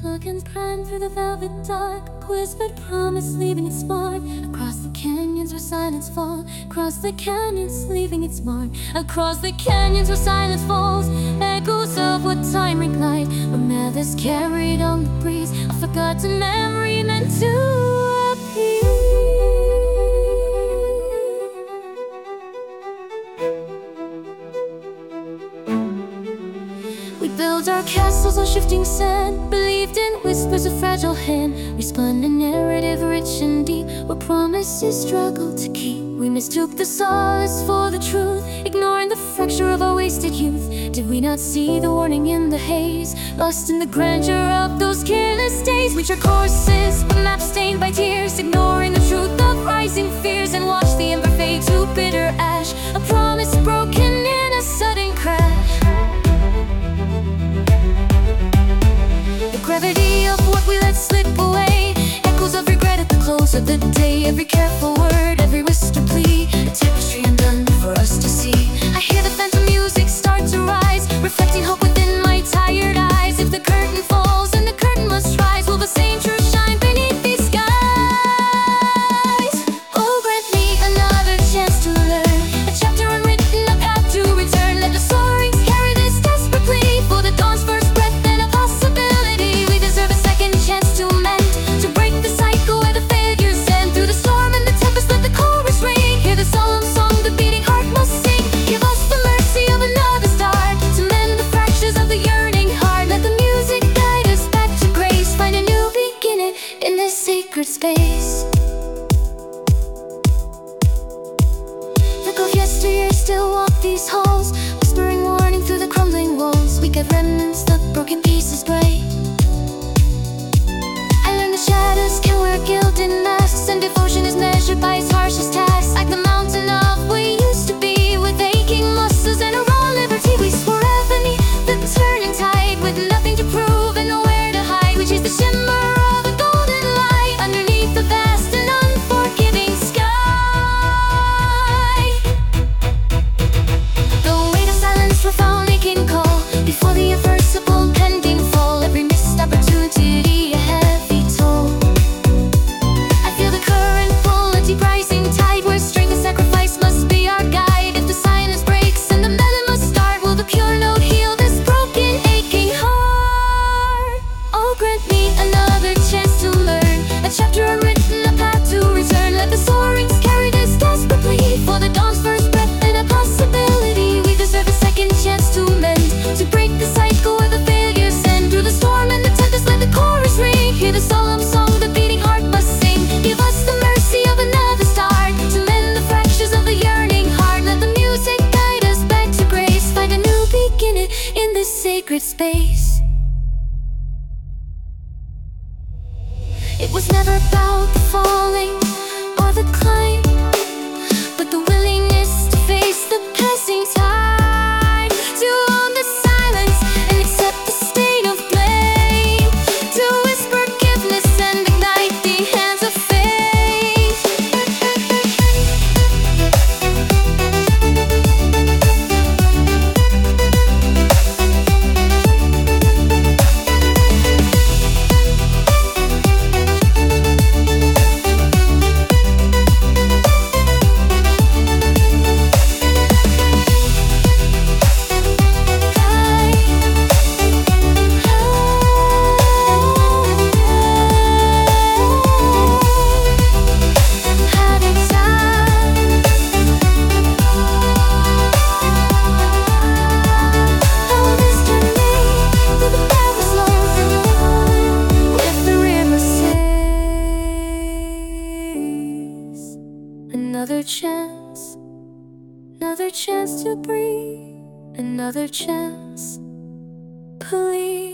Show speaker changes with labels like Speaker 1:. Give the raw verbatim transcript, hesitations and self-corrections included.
Speaker 1: Look and prime through the velvet dark, whispered promise leaving its mark. Across the canyons where silence falls, across the canyons leaving its mark. Across the canyons where silence falls, echoes of what time replied. Remembers carried on the breeze, a forgotten memory meant to appear. We built our castles on shifting sand, believed in whispers of fragile hand. We spun a narrative rich and deep, where promises struggled to keep. We mistook the solace for the truth, ignoring the fracture of our wasted youth. Did we not see the warning in the haze, lost in the grandeur of those careless days? We charted courses, but maps stained by tears, ignoring the truth of rising fears, and watched the ember fade to bitter ash, a promise broken in a sudden crash. The gravity of what we let slip away, echoes of regret at the close of the day. Every careful word, every whispered plea, a tapestry undone for us to see. I hear the phantom music start to rise, reflecting hope within my tired eyes. If the curtain falls and the curtain must rise, will the same truth shine beneath these skies? Oh, grant me another chance to learn, a chapter unwritten, a path to return. Let the soaring carry this desperate plea for the dawn's first breath and a possibility. We deserve a second chance to mend, to break the cycle where the failures end. Through the storm and the tempest, let the chorus ring. Hear the solemn song the beating heart must sing. Give us the mercy of another start, to mend the fractures of the yearning heart. Let the music guide us back to grace, find a new beginning in this sacred space. Look of yesteryear still walk these halls, whispering warning through the crumbling walls. We get remnants, the broken pieces break. I learned the shadows can wear gilded masks, and devotion is measured by its harshest task. Like the mountain of we used to be, with aching muscles and a raw liberty. We swore ebony, the turning tide, with nothing to prove and nowhere to hide. We chased the shimmer of a golden light underneath the vast and unforgiving sky. The weight of silence profoundly can call, before the irreversible pending fall. Every missed opportunity a heavy toll. I feel the current pull, a deep rising tide, where strength and sacrifice must be our guide. If the silence breaks and the melody must start, will the pure note heal this broken, aching heart? Oh, grant me another chance to learn, a chapter unwritten, a path to return. Let the soarings carry this desperate plea for the dawn's first breath and a possibility. We deserve a second chance to mend, to break the cycle where the failures end. Through the storm and the tempest, let the chorus ring. Hear the solemn song the beating heart must sing. Give us the mercy of another start, to mend the fractures of the yearning heart. Let the music guide us back to grace, find a new beginning in this sacred space. It was never about the falling or the climb, but the willingness to face the passing tide, to own the silence and accept the stain of blame, to whisper forgiveness and ignite the hands of faith. Another chance, another chance to breathe, another chance, please.